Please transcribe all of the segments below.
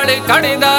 खाल कड़दा,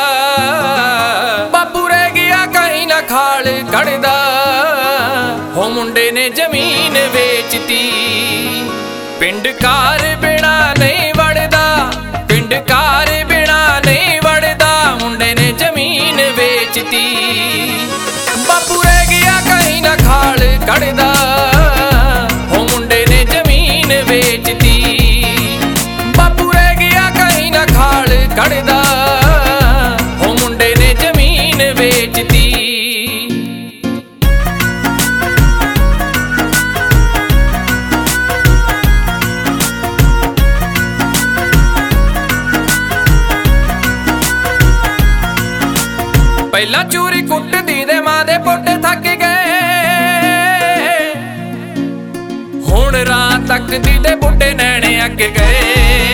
बापू रह गया कहीं ना खाल कड़दा। हो मुंडे ने जमीन वेचती, पिंड कार बिना नहीं वड़दा, पिंड कार बिना नहीं वड़दा। मुंडे ने जमीन वेचती, बापू रह गया कहीं ना खाल कड़दा। हो मुंडे ने जमीन वेचती, बापू रह गया कहीं ना खाल कड़दा। हो मुंडे ने जमीन वेचती। पहला चूरी कुटदी दे मां दे पोटे थक गए, हुण रात तक दी दे बुड्ढे नैणे अग गए।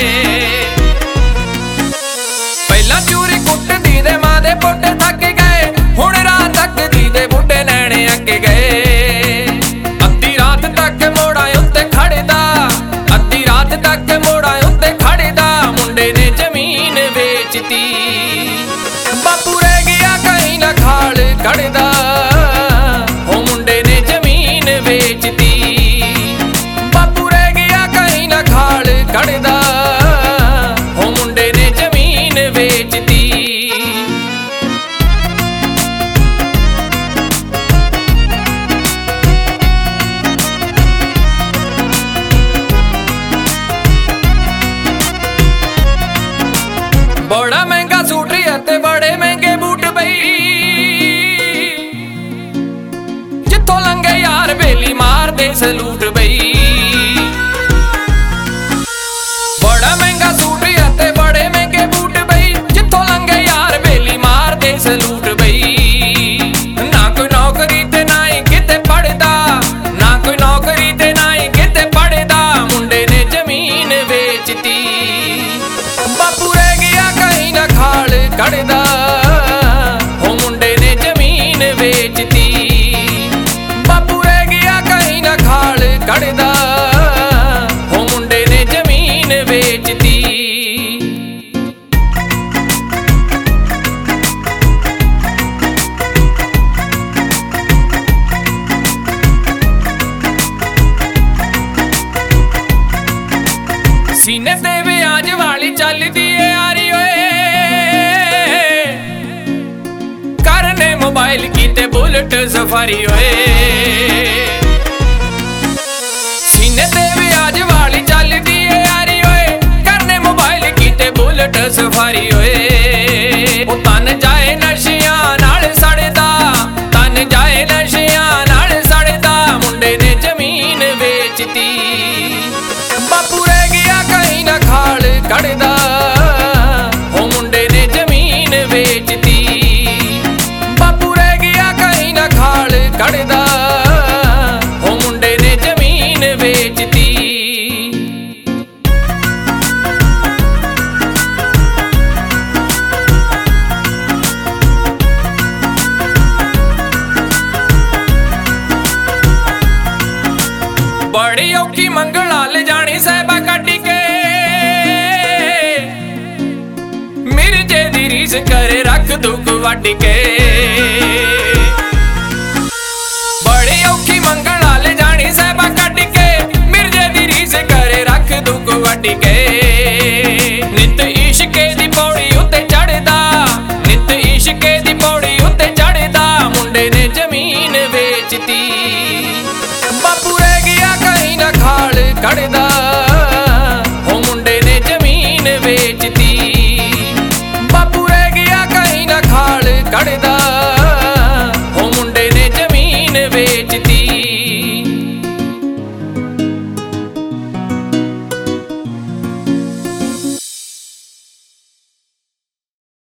पहला चूरी कुटदी दे मां दे पोटे थक गए, हुण रात तक दी दे बुड्ढे नैणे अग गए। अद्धी रात तक मोड़ा उत्ते खड़दा, अद्धी रात तक मोड़ा उत्ते खड़दा। मुंडे ने जमीन वेचती, बापू रह गया कहीं ना खाल कड़दा। हो मुंडे ने जमीन वेचती, बापू रह गया कहीं ना खाल कड़दा। हो मुंडे ने जमीन वेचती। बड़ा महंगा सूट ते बड़े महंगे बूट बई, जिथों लंघे यार बेली मार दे सलूट बई। बड़ा महंगा सूट ते बड़े महंगे बूट बई, जिथों लंघे यार बेली मार दे सलूट बई। ना कोई नौकरी ते ना ही किते पढ़दा, ना कोई नौकरी ते ना ही किते पढ़दा। मुंडे ने जमीन वेचती, बापू रह गया कहीं ना खाल कड़दा। हो मुंडे ने जमीन वेचती, बापू रह गया कहीं ना खाल कड़दा। हो मुंडे ने जमीन वेचती। सीने ते ब्याज वाली चलदी है यारी ओए, करने मोबाइल की ते बुलेट सफारी ओए। सीने ते ब्याज वाली चलदी है यारी ओए, करने मोबाइल की ते बुलेट सफारी ओए। ओ तन जाए नशियां नाल सड़दा, तन जाए नशियां नाल सड़दा। मुंडे ने जमीन वेचती, बापू रह गया कहीं ना खाल कड़दा। हो मुंडे ने जमीन वेचती, बापू रह गया कहीं ना खाल कड़दा। हो मुंडे ने जमीन वेचती। बड़ी औखी मंगला ले जानी साहिबा कट के, मिर्जे दी रीस करे रख दुख वट के। बड़ी औखी मंगला ले जानी साहिबा कट के, मिर्जे दी रीस करे रख दुख वट के। नित इश्के दी पौड़ी उत्ते चढ़दा, नित इश्के दी पौड़ी उत्ते चढ़दा। मुंडे ने जमीन वेचती, बापू रह गया कहीं ना खाल कड़दा।